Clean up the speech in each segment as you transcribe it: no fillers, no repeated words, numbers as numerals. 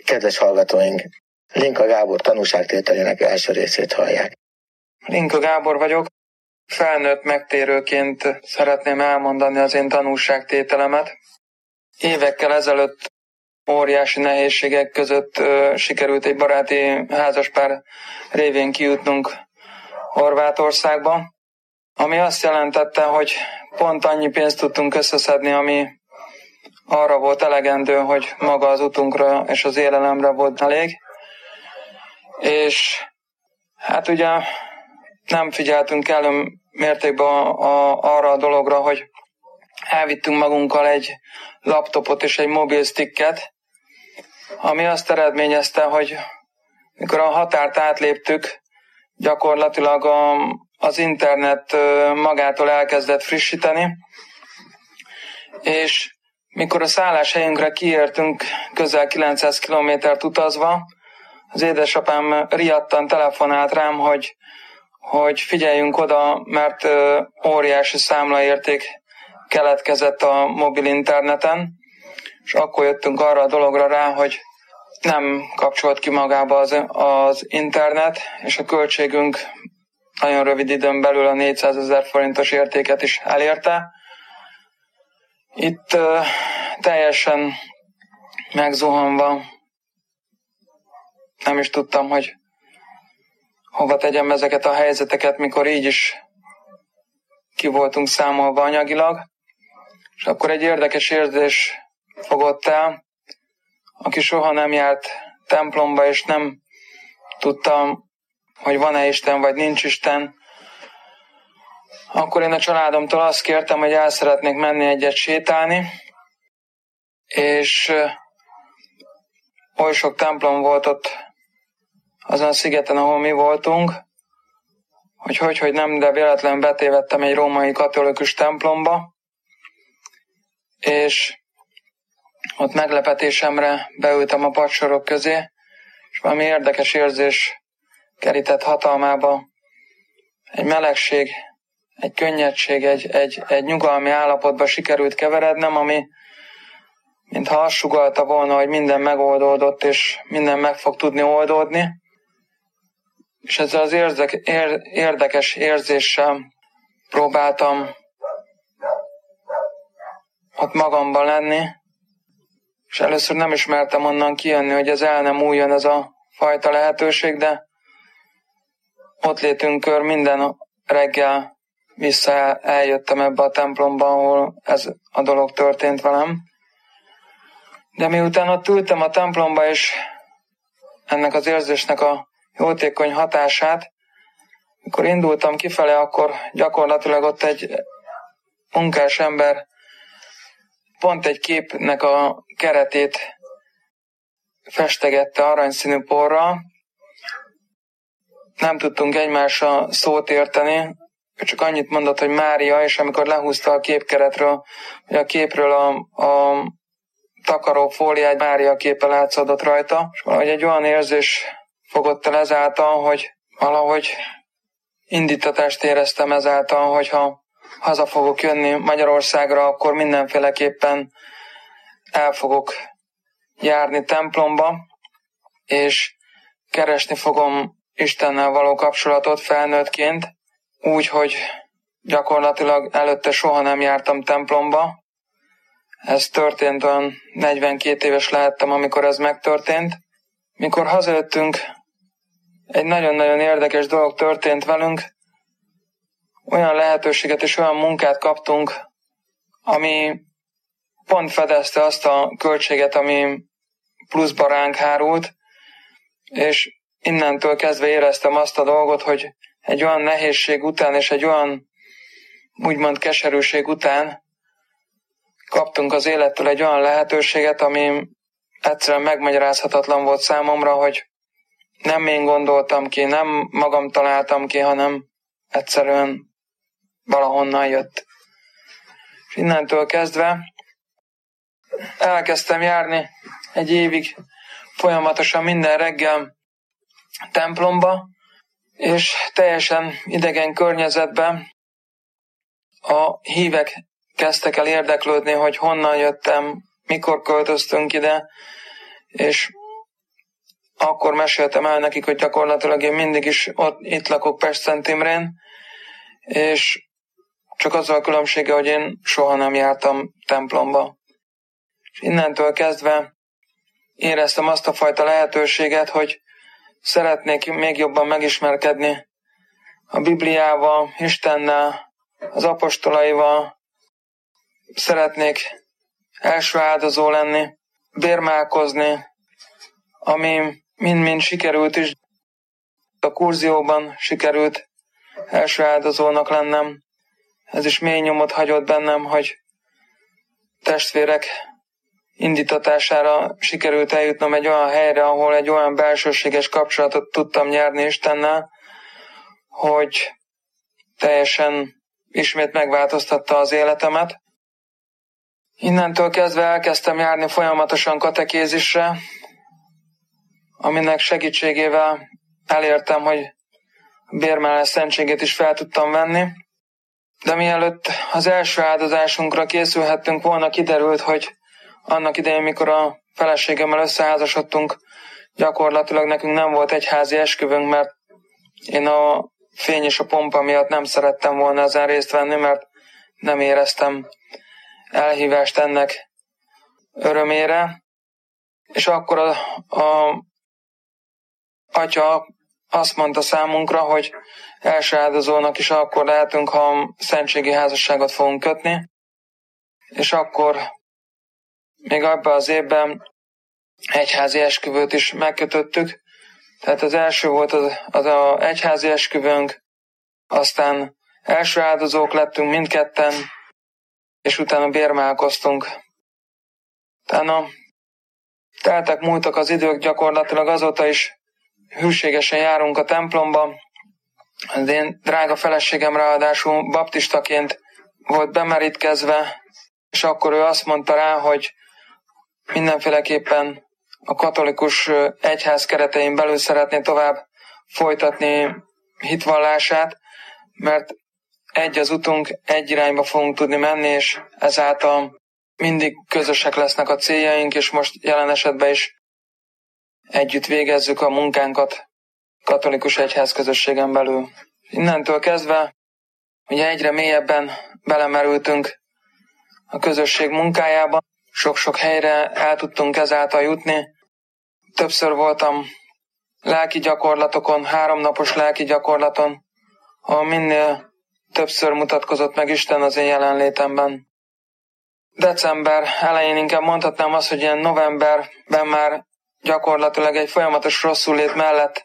Kedves hallgatóink, Linka Gábor tanúságtételének első részét hallják. Linka Gábor vagyok. Felnőtt megtérőként szeretném elmondani az én tanúságtételemet. Évekkel ezelőtt óriási nehézségek között sikerült egy baráti házaspár révén kijutnunk Horvátországba, ami azt jelentette, hogy pont annyi pénzt tudtunk összeszedni, ami arra volt elegendő, hogy maga az utunkra és az élelemre volt elég. És hát ugye nem figyeltünk elő mértékben arra a dologra, hogy elvittünk magunkkal egy laptopot és egy mobilsticket, ami azt eredményezte, hogy mikor a határt átléptük, gyakorlatilag az internet magától elkezdett frissíteni, és mikor a szálláshelyünkre kiértünk közel 900 kilométert utazva, az édesapám riadtan telefonált rám, hogy figyeljünk oda, mert óriási számlaérték keletkezett a mobil interneten, és akkor jöttünk arra a dologra rá, hogy nem kapcsolt ki magába az internet, és a költségünk nagyon rövid időn belül a 400 000 forintos értéket is elérte. Itt teljesen megzuhanva nem is tudtam, hogy hova tegyem ezeket a helyzeteket, mikor így is ki voltunk számolva anyagilag. És akkor egy érdekes érzés fogott el, aki soha nem járt templomba, és nem tudtam, hogy van-e Isten, vagy nincs Isten. Akkor én a családomtól azt kértem, hogy el szeretnék menni egyet sétálni, és oly sok templom volt ott azon a szigeten, ahol mi voltunk, hogy nem, de véletlenül betévedtem egy római katolikus templomba, és ott meglepetésemre beültem a padsorok közé, és valami érdekes érzés kerített hatalmába. Egy melegség, egy könnyedség, egy nyugalmi állapotba sikerült keverednem, ami mintha azt sugallta volna, hogy minden megoldódott, és minden meg fog tudni oldódni. És ezzel az érdekes érzéssel próbáltam ott magamban lenni, és először nem ismertem onnan kijönni, hogy ez el nem újjon ez a fajta lehetőség, de ott létünkör minden reggel vissza eljöttem ebbe a templomba, ahol ez a dolog történt velem. De miután ott ültem a templomba, és ennek az érzésnek a jótékony hatását, mikor indultam kifele, akkor gyakorlatilag ott egy munkás ember pont egy képnek a keretét festegette aranyszínű porral. Nem tudtunk egymásra szót érteni, ő csak annyit mondott, hogy Mária, és amikor lehúzta a képkeretről, vagy a képről a takaró fóliát, Mária képe látszódott rajta, és valahogy egy olyan érzés fogott el ezáltal, hogy valahogy indítatást éreztem ezáltal, hogyha haza fogok jönni Magyarországra, akkor mindenféleképpen el fogok járni templomba, és keresni fogom Istennel való kapcsolatot felnőttként, úgy, hogy gyakorlatilag előtte soha nem jártam templomba. Ez történt, olyan 42 éves lehettem, amikor ez megtörtént. Mikor hazajöttünk, egy nagyon-nagyon érdekes dolog történt velünk. Olyan lehetőséget és olyan munkát kaptunk, ami pont fedezte azt a költséget, ami pluszba ránk hárult, és innentől kezdve éreztem azt a dolgot, hogy egy olyan nehézség után és egy olyan úgymond keserűség után kaptunk az élettől egy olyan lehetőséget, ami egyszerűen megmagyarázhatatlan volt számomra, hogy nem én gondoltam ki, nem magam találtam ki, hanem egyszerűen valahonnan jött. És innentől kezdve elkezdtem járni egy évig folyamatosan minden reggel templomba, és teljesen idegen környezetben a hívek kezdtek el érdeklődni, hogy honnan jöttem, mikor költöztünk ide, és akkor meséltem el nekik, hogy gyakorlatilag én mindig is itt lakok Pest-Szent Imrén, és csak azzal a különbsége, hogy én soha nem jártam templomba. És innentől kezdve éreztem azt a fajta lehetőséget, hogy szeretnék még jobban megismerkedni a Bibliával, Istennel, az apostolaival, szeretnék első áldozó lenni, bérmálkozni, ami mind-mind sikerült is. A kurzióban sikerült első áldozónak lennem. Ez is mély nyomot hagyott bennem, hogy testvérek indítatására sikerült eljutnom egy olyan helyre, ahol egy olyan belsőséges kapcsolatot tudtam nyerni Istennel, hogy teljesen ismét megváltoztatta az életemet. Innentől kezdve elkezdtem járni folyamatosan katekézisre, aminek segítségével elértem, hogy a bérmálás szentségét is fel tudtam venni. De mielőtt az első áldozásunkra készülhettünk volna, kiderült, hogy annak idején, mikor a feleségemmel összeházasodtunk, gyakorlatilag nekünk nem volt egyházi esküvőnk, mert én a fény és a pompa miatt nem szerettem volna ezen részt venni, mert nem éreztem elhívást ennek örömére. És akkor a atya azt mondta számunkra, hogy első áldozónak is akkor lehetünk, ha szentségi házasságot fogunk kötni, és akkor még abban az évben egyházi esküvőt is megkötöttük. Tehát az első volt az egyházi esküvőnk, aztán első áldozók lettünk mindketten, és utána bérmálkoztunk. Utána teltek, múltak az idők, gyakorlatilag azóta is hűségesen járunk a templomba. Az én drága feleségem ráadásul baptistaként volt bemerítkezve, és akkor ő azt mondta rá, hogy mindenféleképpen a katolikus egyház keretein belül szeretné tovább folytatni hitvallását, mert egy az utunk, egy irányba fogunk tudni menni, és ezáltal mindig közösek lesznek a céljaink, és most jelen esetben is együtt végezzük a munkánkat katolikus egyház közösségen belül. Innentől kezdve ugye egyre mélyebben belemerültünk a közösség munkájába, sok-sok helyre el tudtunk ezáltal jutni. Többször voltam lelki gyakorlatokon, 3 napos lelki gyakorlaton, ahol minél többször mutatkozott meg Isten az én jelenlétemben. December elején inkább mondhatnám azt, hogy ilyen novemberben már gyakorlatilag egy folyamatos rosszul-lét mellett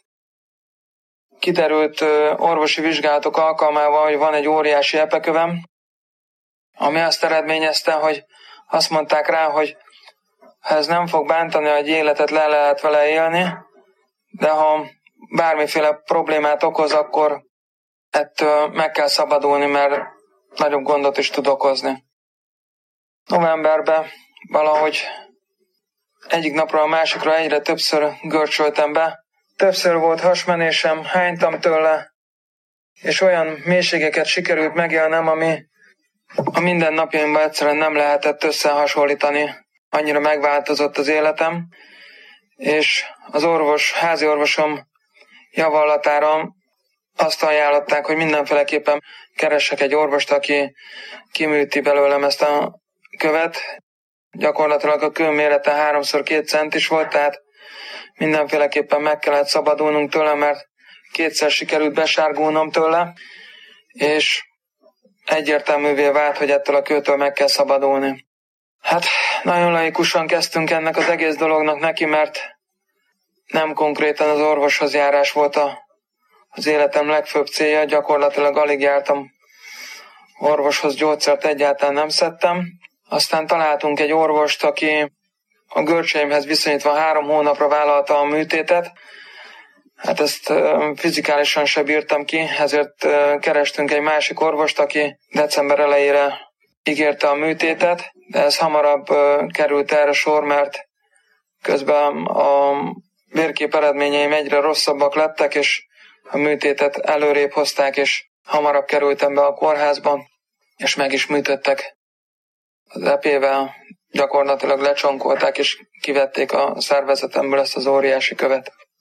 kiderült orvosi vizsgálatok alkalmával, hogy van egy óriási epekövem, ami azt eredményezte, hogy azt mondták rá, hogy ha ez nem fog bántani, hogy életet le lehet vele élni, de ha bármiféle problémát okoz, akkor ettől meg kell szabadulni, mert nagyobb gondot is tud okozni. Novemberben valahogy egyik napról a másikra egyre többször görcsöltem be. Többször volt hasmenésem, hánytam tőle, és olyan mélységeket sikerült megélnem, ami a mindennapjaimban egyszerűen nem lehetett összehasonlítani. Annyira megváltozott az életem, és az házi orvosom javallatára azt ajánlották, hogy mindenféleképpen keressek egy orvost, aki kiműti belőlem ezt a követ. Gyakorlatilag a kő mérete 3x2 centis volt, tehát mindenféleképpen meg kellett szabadulnunk tőle, mert 2-szer sikerült besárgulnom tőle, és egyértelművé vált, hogy ettől a kőtől meg kell szabadulni. Hát nagyon laikusan kezdtünk ennek az egész dolognak neki, mert nem konkrétan az orvoshoz járás volt az életem legfőbb célja, gyakorlatilag alig jártam orvoshoz, gyógyszert egyáltalán nem szedtem. Aztán találtunk egy orvost, aki a görcseimhez viszonyítva 3 hónapra vállalta a műtétet. Hát ezt fizikálisan se bírtam ki, ezért kerestünk egy másik orvost, aki december elejére ígérte a műtétet, de ez hamarabb került erre sor, mert közben a vérkép eredményeim egyre rosszabbak lettek, és a műtétet előrébb hozták, és hamarabb kerültem be a kórházba, és meg is műtöttek. Az EP-vel gyakorlatilag lecsonkolták, és kivették a szervezetemből ezt az óriási követ.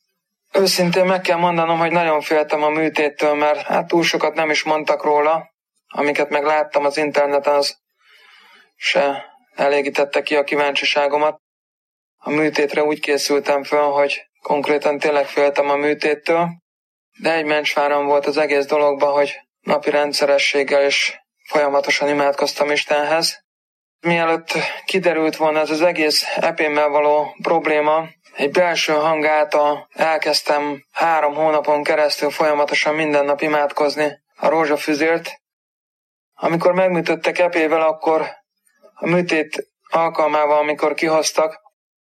Őszintén meg kell mondanom, hogy nagyon féltem a műtéttől, mert túl sokat nem is mondtak róla, amiket meg láttam az interneten, az se elégítette ki a kíváncsiságomat. A műtétre úgy készültem föl, hogy konkrétan tényleg féltem a műtéttől, de egy mencsváram volt az egész dologban, hogy napi rendszerességgel és folyamatosan imádkoztam Istenhez. Mielőtt kiderült volna ez az egész epémmel való probléma, egy belső hang által elkezdtem 3 hónapon keresztül folyamatosan minden nap imádkozni a rózsafüzért. Amikor megműtöttek epével, akkor a műtét alkalmával, amikor kihoztak,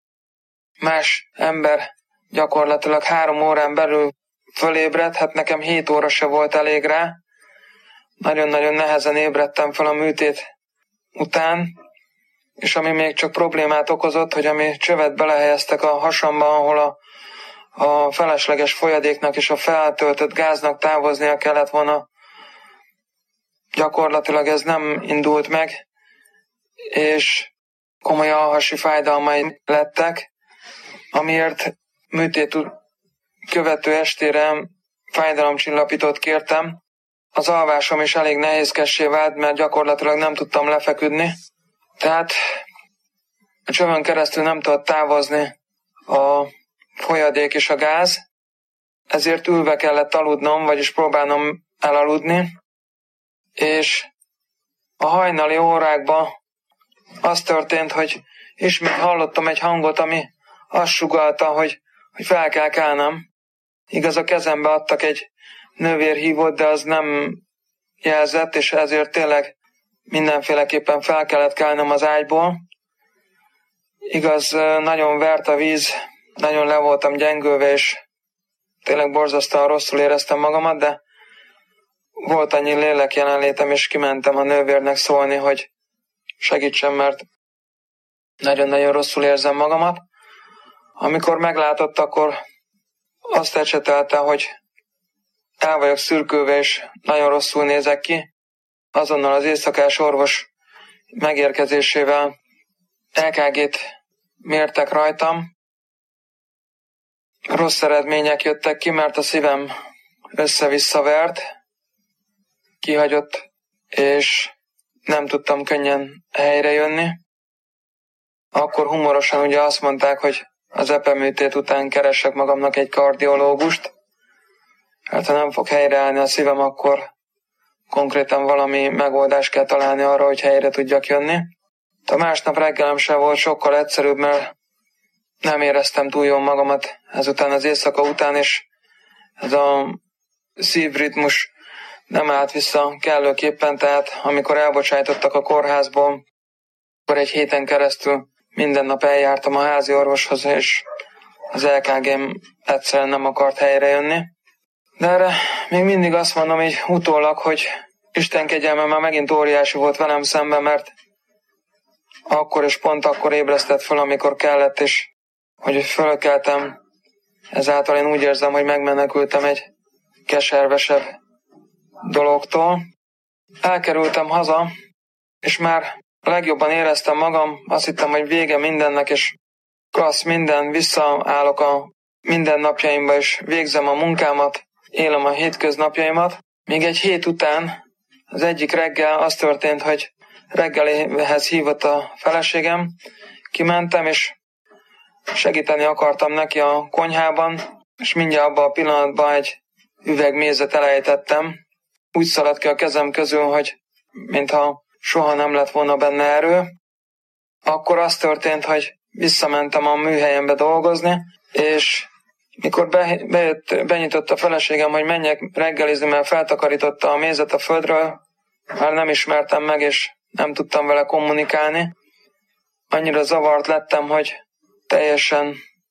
más ember gyakorlatilag 3 órán belül fölébredt, hát nekem 7 óra se volt elég rá. Nagyon-nagyon nehezen ébredtem fel a műtét után, és ami még csak problémát okozott, hogy ami csövet belehelyeztek a hasamba, ahol a felesleges folyadéknak és a feltöltött gáznak távoznia kellett volna, gyakorlatilag ez nem indult meg, és komoly alhasi fájdalmai lettek, amiért műtét követő estére fájdalomcsillapítót kértem. Az alvásom is elég nehézkessé vált, mert gyakorlatilag nem tudtam lefeküdni. Tehát a csövön keresztül nem tudott távozni a folyadék és a gáz, ezért ülve kellett aludnom, vagyis próbálnom elaludni, és a hajnali órákban az történt, hogy ismét hallottam egy hangot, ami azt sugallta, hogy fel kell kelnem. Igaz, a kezembe adtak egy nővérhívót, de az nem jelzett, és ezért tényleg mindenféleképpen fel kellett kelnem az ágyból. Igaz, nagyon vert a víz, nagyon le voltam gyengülve, és tényleg borzasztóan rosszul éreztem magamat, de volt annyi lélek jelenlétem, és kimentem a nővérnek szólni, hogy segítsen, mert nagyon-nagyon rosszul érzem magamat. Amikor meglátott, akkor azt ecsetelte, hogy el vagyok szürkülve, és nagyon rosszul nézek ki. Azonnal az éjszakás orvos megérkezésével EKG-t mértek rajtam. Rossz eredmények jöttek ki, mert a szívem össze-vissza vert, kihagyott, és nem tudtam könnyen helyre jönni. Akkor humorosan ugye azt mondták, hogy az epeműtét után keressek magamnak egy kardiológust. Hát ha nem fog helyreállni a szívem, akkor konkrétan valami megoldást kell találni arra, hogy helyre tudjak jönni. A másnap reggelem sem volt sokkal egyszerűbb, mert nem éreztem túl jól magamat ezután az éjszaka után, és ez a szívritmus nem állt vissza kellőképpen, tehát amikor elbocsájtottak a kórházból, akkor egy héten keresztül minden nap eljártam a házi orvoshoz, és az EKG-m egyszerűen nem akart helyre jönni. De erre még mindig azt mondom így utólag, hogy Isten kegyelme már megint óriási volt velem szemben, mert akkor és pont akkor ébresztett föl, amikor kellett, és hogy fölkeltem, ezáltal én úgy érzem, hogy megmenekültem egy keservesebb dologtól. Elkerültem haza, és már legjobban éreztem magam, azt hittem, hogy vége mindennek, és klassz minden, visszaállok a mindennapjaimba, és végzem a munkámat, élem a hétköznapjaimat. Még egy hét után, az egyik reggel az történt, hogy reggelihez hívott a feleségem, kimentem, és segíteni akartam neki a konyhában, és mindjárt abban a pillanatban egy üveg mézet elejtettem. Úgy szaladt ki a kezem közül, hogy mintha soha nem lett volna benne erő. Akkor az történt, hogy visszamentem a műhelyembe dolgozni, és mikor benyitott a feleségem, hogy menjek reggelizni, mert feltakarította a mézet a földről, már nem ismertem meg, és nem tudtam vele kommunikálni. Annyira zavart lettem, hogy teljesen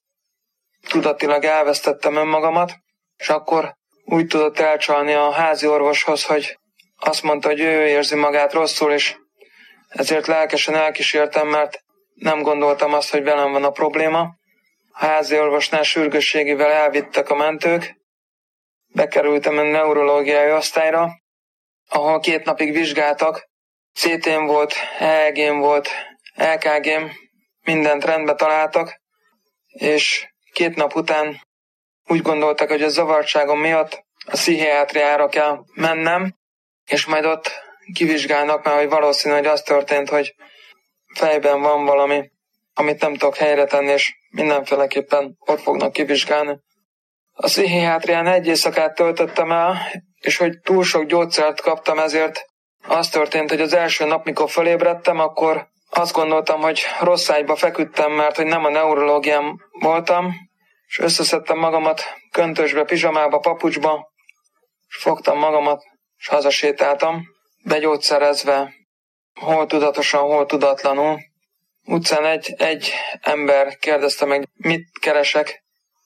tudatilag elvesztettem önmagamat, és akkor úgy tudott elcsalni a házi orvoshoz, hogy azt mondta, hogy ő érzi magát rosszul, és ezért lelkesen elkísértem, mert nem gondoltam azt, hogy velem van a probléma. A házi orvosnál sürgősségével elvittek a mentők, bekerültem a neurológiai osztályra, ahol 2 napig vizsgáltak, CT-m volt, EEG-m volt, EKG-m, mindent rendbe találtak, és 2 nap után úgy gondoltak, hogy a zavartságom miatt a pszichiátriára kell mennem, és majd ott kivizsgálnak, mert hogy valószínű, hogy az történt, hogy fejben van valami, amit nem tudok helyre tenni, és mindenféleképpen ott fognak kivizsgálni. A pszichiátrián egy éjszakát töltöttem el, és hogy túl sok gyógyszert kaptam, ezért az történt, hogy az első nap, mikor fölébredtem, akkor azt gondoltam, hogy rossz ágyba feküdtem, mert hogy nem a neurológián voltam, és összeszedtem magamat köntösbe, pizsamába, papucsba, és fogtam magamat, és hazasétáltam, begyógyszerezve, hol tudatosan, hol tudatlanul. Utcán egy ember kérdezte meg, mit keresek.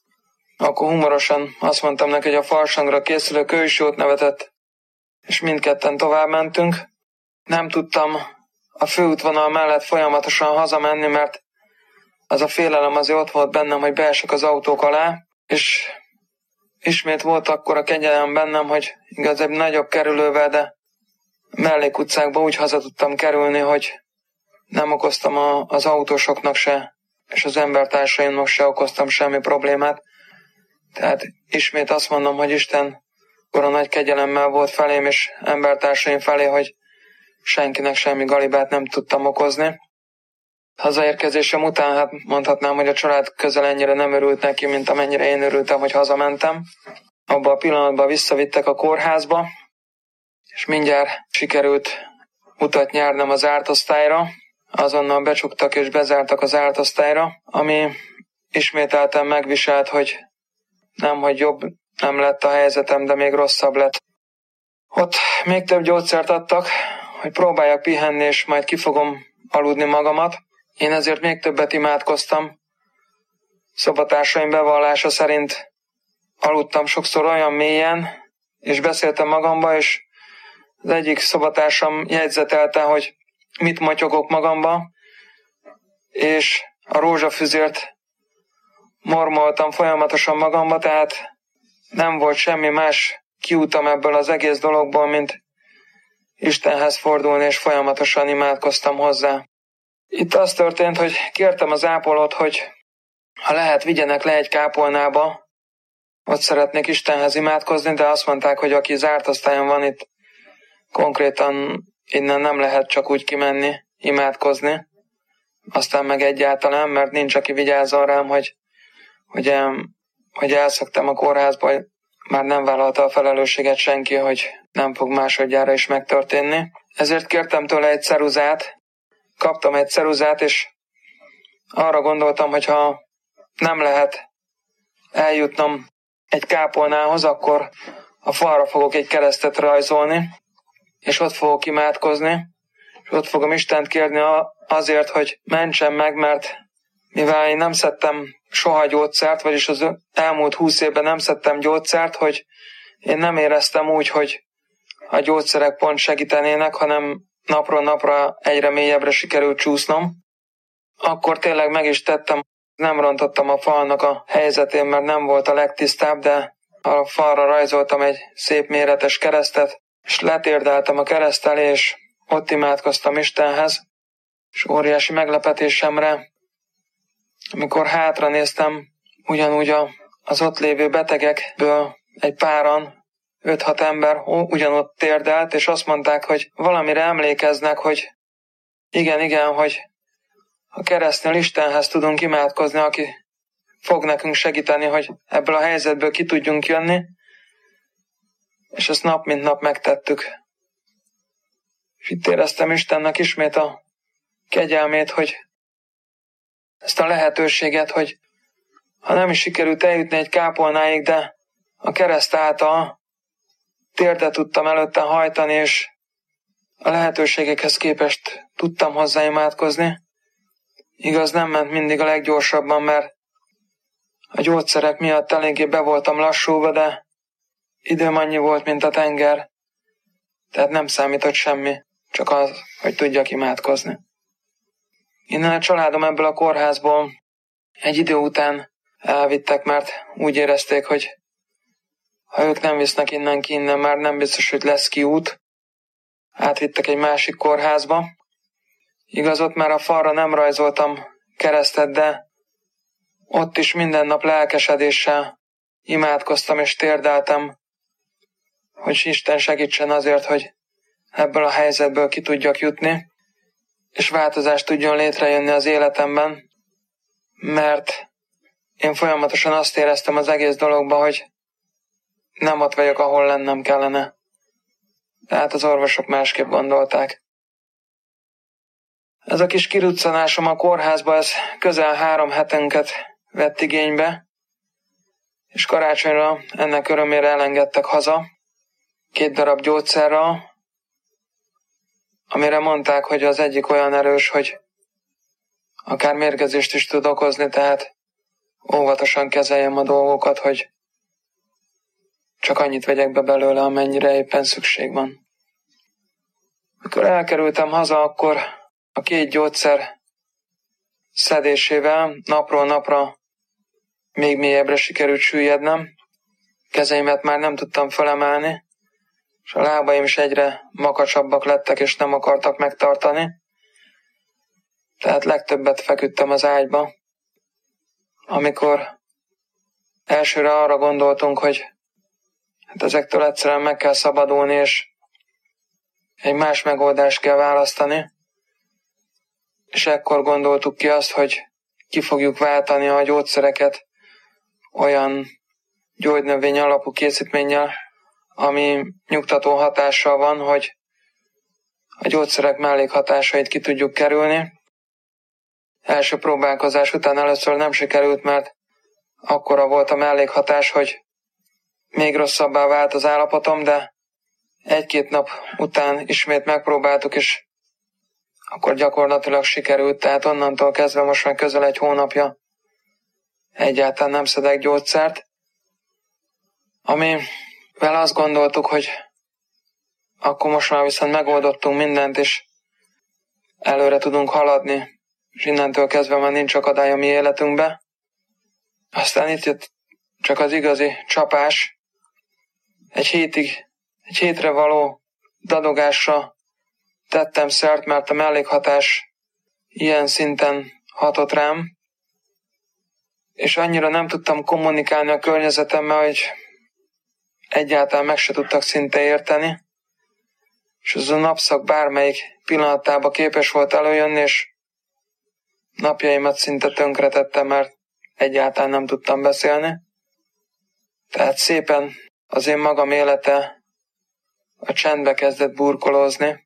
Akkor humorosan azt mondtam neki, hogy a farsangra készülök, ő is jót nevetett, és mindketten tovább mentünk. Nem tudtam a főútvonal mellett folyamatosan hazamenni, mert az a félelem azért ott volt bennem, hogy beesek az autók alá, és ismét volt akkor a kegyelem bennem, hogy igaz egy nagyobb kerülővel, de mellékutcákba úgy haza tudtam kerülni, hogy nem okoztam az autósoknak se, és az embertársaimnak se okoztam semmi problémát. Tehát ismét azt mondom, hogy Isten akkor nagy kegyelemmel volt felém, és embertársaim felé, hogy senkinek semmi galibát nem tudtam okozni. Hazaérkezésem után hát mondhatnám, hogy a család közel ennyire nem örült neki, mint amennyire én örültem, hogy hazamentem. Abban a pillanatban visszavittek a kórházba, és mindjárt sikerült utat nyernem az zárt osztályra. Azonnal becsuktak és bezártak az zárt osztályra, ami ismételten megviselt, hogy nem, hogy jobb nem lett a helyzetem, de még rosszabb lett. Ott még több gyógyszert adtak, hogy próbáljak pihenni, és majd ki fogom aludni magamat. Én ezért még többet imádkoztam. Szobatársaim bevallása szerint aludtam sokszor olyan mélyen, és beszéltem magamba, és az egyik szobatársam jegyzetelte, hogy mit motyogok magamba, és a rózsafüzért mormoltam folyamatosan magamba, tehát nem volt semmi más kiútam ebből az egész dologból, mint Istenhez fordulni, és folyamatosan imádkoztam hozzá. Itt az történt, hogy kértem az ápolót, hogy ha lehet, vigyenek le egy kápolnába, ott szeretnék Istenhez imádkozni, de azt mondták, hogy aki zárt osztályon van itt, konkrétan innen nem lehet csak úgy kimenni, imádkozni. Aztán meg egyáltalán, mert nincs, aki vigyázzon rám, hogy elszöktem a kórházba, már nem vállalta a felelősséget senki, hogy nem fog másodjára is megtörténni. Ezért kértem tőle egy ceruzát, kaptam egy ceruzát, és arra gondoltam, hogy ha nem lehet eljutnom egy kápolnához, akkor a falra fogok egy keresztet rajzolni, és ott fogok imádkozni, és ott fogom Istent kérni azért, hogy mentsen meg, mert mivel én nem szedtem soha gyógyszert, vagyis az elmúlt 20 évben nem szedtem gyógyszert, hogy én nem éreztem úgy, hogy a gyógyszerek pont segítenének, hanem napról napra egyre mélyebbre sikerült csúsznom. Akkor tényleg meg is tettem, nem rontottam a falnak a helyzetén, mert nem volt a legtisztább, de a falra rajzoltam egy szép méretes keresztet, és letérdeltem a kereszt elé, és ott imádkoztam Istenhez, és óriási meglepetésemre, amikor hátra néztem, ugyanúgy az ott lévő betegekből egy páran, 5-6 ember ugyanott térdelt, és azt mondták, hogy valamire emlékeznek, hogy igen, hogy a keresztnél Istenhez tudunk imádkozni, aki fog nekünk segíteni, hogy ebből a helyzetből ki tudjunk jönni, és ezt nap mint nap megtettük. És itt éreztem Istennek ismét a kegyelmét, hogy ezt a lehetőséget, hogy ha nem is sikerült eljutni egy kápolnáig, de a kereszt által térdet tudtam előtte hajtani, és a lehetőségekhez képest tudtam hozzá imádkozni. Igaz, nem ment mindig a leggyorsabban, mert a gyógyszerek miatt eléggé be voltam lassulva, de időm annyi volt, mint a tenger, tehát nem számított semmi, csak az, hogy tudjak imádkozni. Innen a családom ebből a kórházból egy idő után elvittek, mert úgy érezték, hogy ha ők nem visznek innen, már nem biztos, hogy lesz kiút. Átvittek egy másik kórházba. Igaz, ott már a falra nem rajzoltam keresztet, de ott is minden nap lelkesedéssel imádkoztam és térdeltem, hogy Isten segítsen azért, hogy ebből a helyzetből ki tudjak jutni, és változást tudjon létrejönni az életemben, mert én folyamatosan azt éreztem az egész dologban, hogy nem ott vagyok, ahol lennem kellene. Tehát az orvosok másképp gondolták. Ez a kis kiruccanásom a kórházba, ez közel 3 hetünket vett igénybe, és karácsonyra ennek örömére elengedtek haza 2 darab gyógyszerrel, amire mondták, hogy az egyik olyan erős, hogy akár mérgezést is tud okozni, tehát óvatosan kezeljem a dolgokat, hogy csak annyit vegyek be belőle, amennyire éppen szükség van. Mikor elkerültem haza, akkor a 2 gyógyszer szedésével napról napra még mélyebbre sikerült süllyednem. Kezeimet már nem tudtam fölemelni, és a lábaim is egyre makacsabbak lettek, és nem akartak megtartani. Tehát legtöbbet feküdtem az ágyba. Amikor elsőre arra gondoltunk, hogy hát ezektől egyszerűen meg kell szabadulni, és egy más megoldást kell választani, és ekkor gondoltuk ki azt, hogy ki fogjuk váltani a gyógyszereket olyan gyógynövény alapú készítménnyel, ami nyugtató hatással van, hogy a gyógyszerek mellékhatásait ki tudjuk kerülni. Első próbálkozás után először nem sikerült, mert akkora volt a mellékhatás, hogy még rosszabbá vált az állapotom, de 1-2 nap után ismét megpróbáltuk, és akkor gyakorlatilag sikerült, tehát onnantól kezdve most már közel 1 hónapja egyáltalán nem szedek gyógyszert, amivel azt gondoltuk, hogy akkor most már viszont megoldottunk mindent, és előre tudunk haladni, és innentől kezdve már nincs akadály a mi életünkbe. Aztán itt jött csak az igazi csapás. Egy hétre való dadogásra tettem szert, mert a mellékhatás ilyen szinten hatott rám, és annyira nem tudtam kommunikálni a környezetemmel, hogy egyáltalán meg se tudtak szinte érteni, és az a napszak bármelyik pillanatában képes volt előjönni, és napjaimat szinte tönkretettem, mert egyáltalán nem tudtam beszélni. Tehát szépen az én magam élete a csendbe kezdett burkolózni,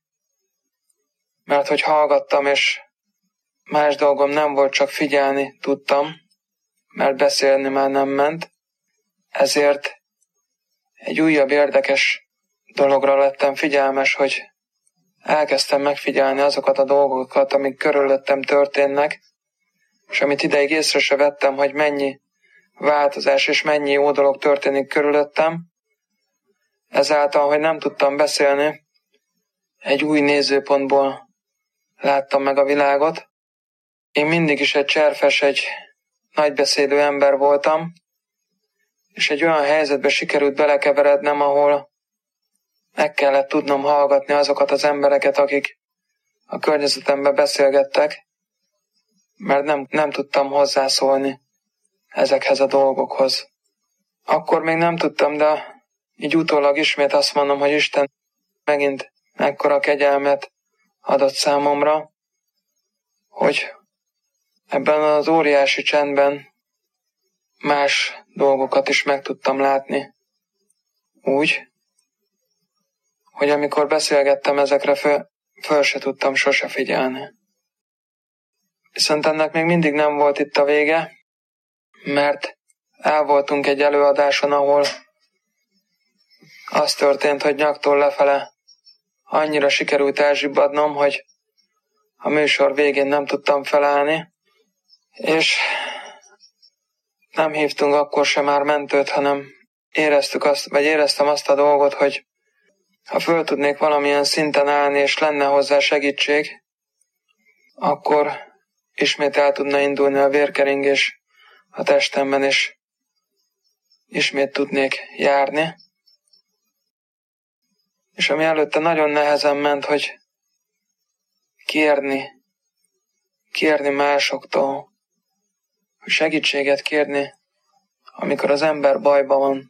mert hogy hallgattam, és más dolgom nem volt, csak figyelni tudtam, mert beszélni már nem ment. Ezért egy újabb érdekes dologra lettem figyelmes, hogy elkezdtem megfigyelni azokat a dolgokat, amik körülöttem történnek, és amit ideig észre se vettem, hogy mennyi változás és mennyi jó dolog történik körülöttem. Ezáltal, hogy nem tudtam beszélni, egy új nézőpontból láttam meg a világot. Én mindig is egy cserfes, egy nagybeszédő ember voltam, és egy olyan helyzetbe sikerült belekeverednem, ahol meg kellett tudnom hallgatni azokat az embereket, akik a környezetemben beszélgettek, mert nem tudtam hozzászólni ezekhez a dolgokhoz. Akkor még nem tudtam, de így utólag ismét azt mondom, hogy Isten megint mekkora kegyelmet adott számomra, hogy ebben az óriási csendben más dolgokat is meg tudtam látni. Úgy, hogy amikor beszélgettem ezekre, föl se tudtam sose figyelni. Viszont ennek még mindig nem volt itt a vége, mert el voltunk egy előadáson, ahol az történt, hogy nyaktól lefele annyira sikerült elzsibbadnom, hogy a műsor végén nem tudtam felállni, és nem hívtunk akkor sem már mentőt, hanem éreztem azt a dolgot, hogy ha föl tudnék valamilyen szinten állni, és lenne hozzá segítség, akkor ismét el tudna indulni a vérkeringés a testemben, és ismét tudnék járni. És ami előtte nagyon nehezen ment, hogy kérni másoktól, hogy segítséget kérni amikor az ember bajban van.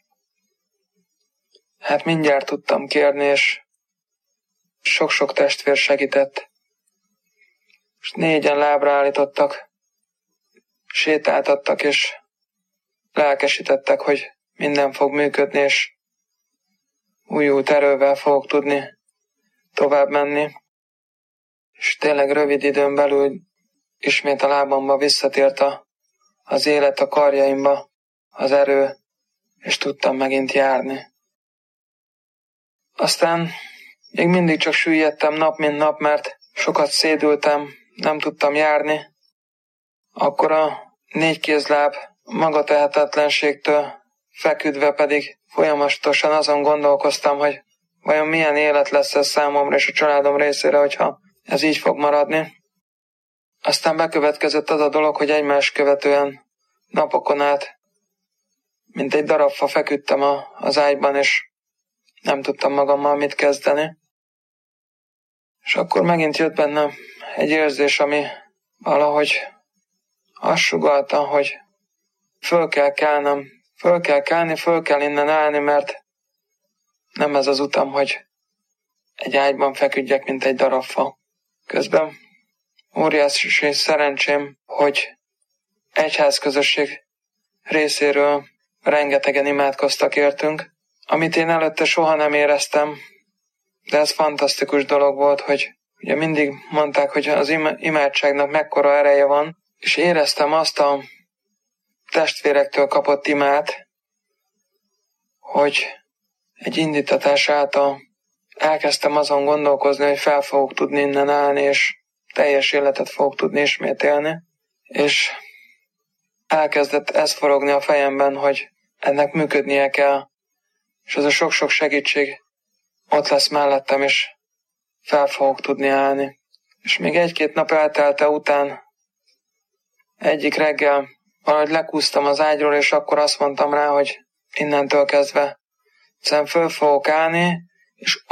Hát mindjárt tudtam kérni, és sok-sok testvér segített. És 4-en lábra állítottak, sétáltattak, és lelkesítettek, hogy minden fog működni, és újult erővel fogok tudni tovább menni. És tényleg rövid időn belül ismét a lábamba visszatért az élet, a karjaimba, az erő, és tudtam megint járni. Aztán még mindig csak süllyedtem nap mint nap, mert sokat szédültem, nem tudtam járni. Akkor a 4 kézláb magatehetetlenségtől feküdve pedig folyamatosan azon gondolkoztam, hogy vajon milyen élet lesz ez számomra és a családom részére, hogyha ez így fog maradni. Aztán bekövetkezett az a dolog, hogy egymás követően napokon át, mint egy darab fa feküdtem az ágyban, és nem tudtam magammal mit kezdeni. És akkor megint jött bennem egy érzés, ami valahogy azt sugallta, hogy föl kell kelnem, föl kell innen állni, mert nem ez az utam, hogy egy ágyban feküdjek, mint egy darab fa. Közben óriási szerencsém, hogy egyházközösség részéről rengetegen imádkoztak értünk, amit én előtte soha nem éreztem, de ez fantasztikus dolog volt, hogy ugye mindig mondták, hogy az imádságnak mekkora ereje van, és éreztem azt a testvérektől kapott imát, hogy egy indítatás által elkezdtem azon gondolkozni, hogy fel fogok tudni innen állni, és teljes életet fogok tudni ismét élni, és elkezdett ez forogni a fejemben, hogy ennek működnie kell, és az a sok-sok segítség ott lesz mellettem, és fel fogok tudni állni. És még 1-2 nap eltelte után egyik reggel valahogy lekúztam az ágyról, és akkor azt mondtam rá, hogy innentől kezdve egyszerűen föl fogok állni, és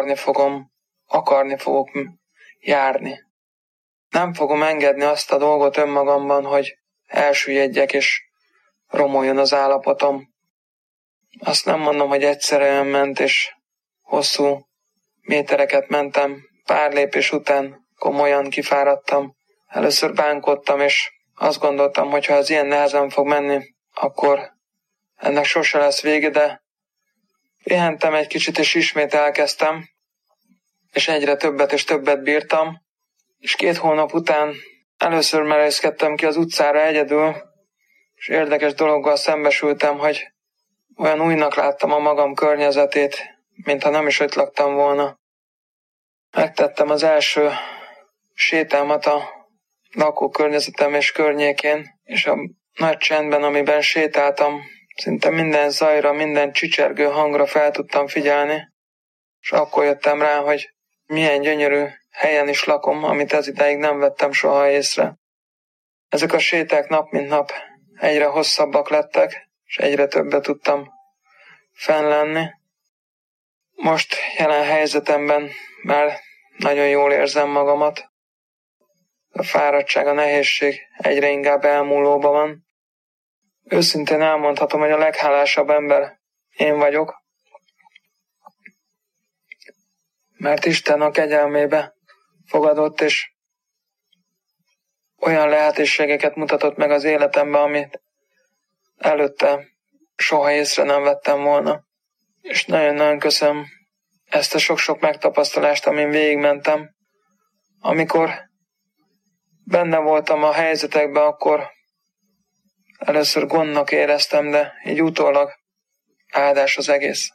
akarni fogok járni. Nem fogom engedni azt a dolgot önmagamban, hogy elsüllyedjek, és romoljon az állapotom. Azt nem mondom, hogy egyszerűen ment, és hosszú métereket mentem, pár lépés után komolyan kifáradtam. Először bánkodtam, és azt gondoltam, hogy ha ez ilyen nehezen fog menni, akkor ennek sose lesz vége, de pihentem egy kicsit, és ismét elkezdtem, és egyre többet és többet bírtam, és 2 hónap után először merészkedtem ki az utcára egyedül, és érdekes dologgal szembesültem, hogy olyan újnak láttam a magam környezetét, mintha nem is ott laktam volna. Megtettem az első sétámat a lakókörnyezetem és környékén, és a nagy csendben, amiben sétáltam, szinte minden zajra, minden csicsergő hangra fel tudtam figyelni, és akkor jöttem rá, hogy milyen gyönyörű helyen is lakom, amit ez idáig nem vettem soha észre. Ezek a séták nap mint nap egyre hosszabbak lettek, és egyre többet tudtam fenn lenni. Most jelen helyzetemben már nagyon jól érzem magamat. A fáradtság, a nehézség egyre inkább elmúlóban van. Őszintén elmondhatom, hogy a leghálásabb ember én vagyok, mert Isten a kegyelmébe fogadott, és olyan lehetőségeket mutatott meg az életemben, amit előtte soha észre nem vettem volna. És nagyon-nagyon köszönöm ezt a sok-sok megtapasztalást, amin végigmentem. Amikor benne voltam a helyzetekben, akkor először gondnak éreztem, de így utólag áldás az egész.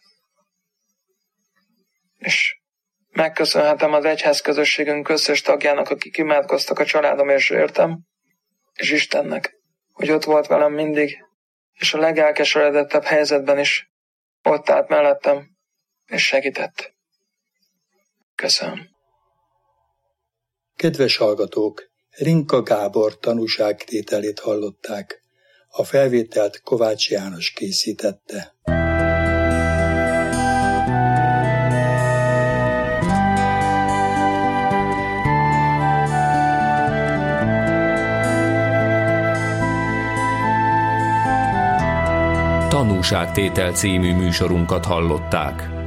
És megköszönhetem az egyházközösségünk összes tagjának, akik imádkoztak a családom és értem, és Istennek, hogy ott volt velem mindig, és a legelkeseredettebb helyzetben is ott állt mellettem, és segített. Köszönöm. Kedves hallgatók, Rinka Gábor tanúságtételét hallották. A felvételt Kovács János készítette. Tanúságtétel című műsorunkat hallották.